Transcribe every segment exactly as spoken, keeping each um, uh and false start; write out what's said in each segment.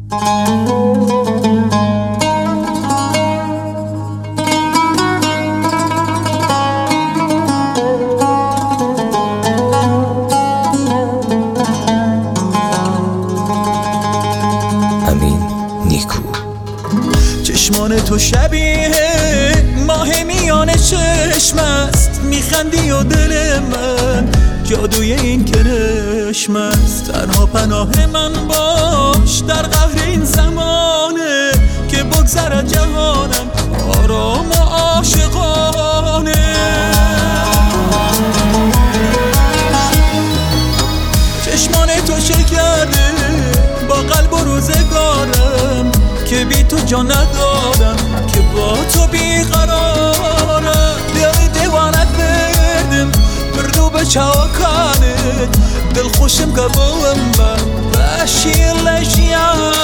چشمان تو شبیه ماه میان چشم است، میخندی و دل من جادوی این کرشم است. تنها پناه من باش در قهر این زمانه که بگذر جهانم آرام و عاشقانه. چشمان تو شکرده با قلب و روزگارم که بی تو جان ندارم، که با تو بیقرارم. دل دیوانت بردم بردو به چاکانت، دل خوشم که بولم با شیر لشیانه.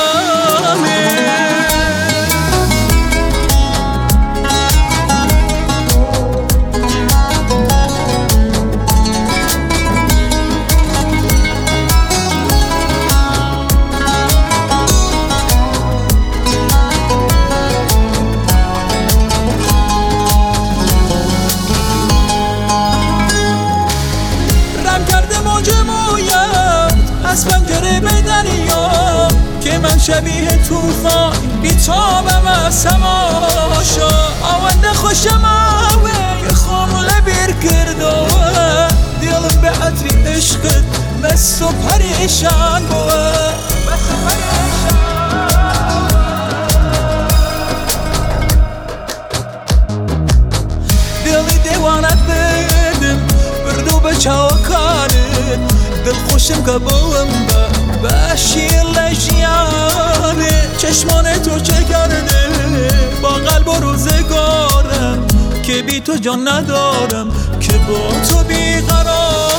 از پنجره به دریا که من شبیه توفان بیتابم از تماشا. آونده خوشم آوه که خامله بیر کرده، دلم به عطری عشقت مست و پریشان بود. دل دیوانت بردم بردو به چاکانت، دل خوشم که بولم با شیر لشیانه. چشمان تو چه کرده با قلب و روزگارم که بی تو جان ندارم، که با تو بیقرارم.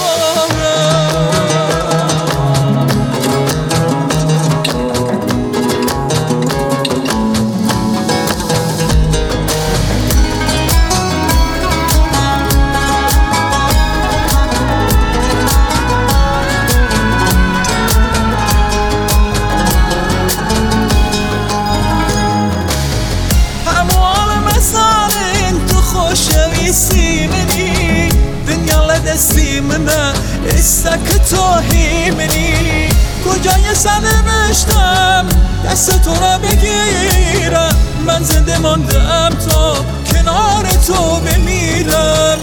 دستی منه استک تو هیمنی، کجای سر نوشتم دست تو را بگیرم. من زنده ماندم تا کنار تو بمیرم.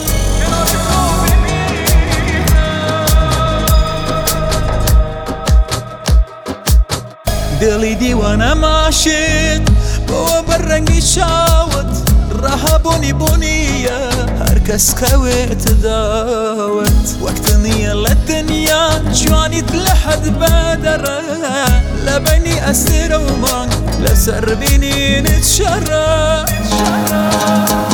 دلی دیوانم عاشق با برنگی شاوت، رها بونی بونیه هر کس خویت داوت. وقت نیه لدنیا جوانیت لحد بدره، لبنی اسیر و من لسر بینی نتشرف.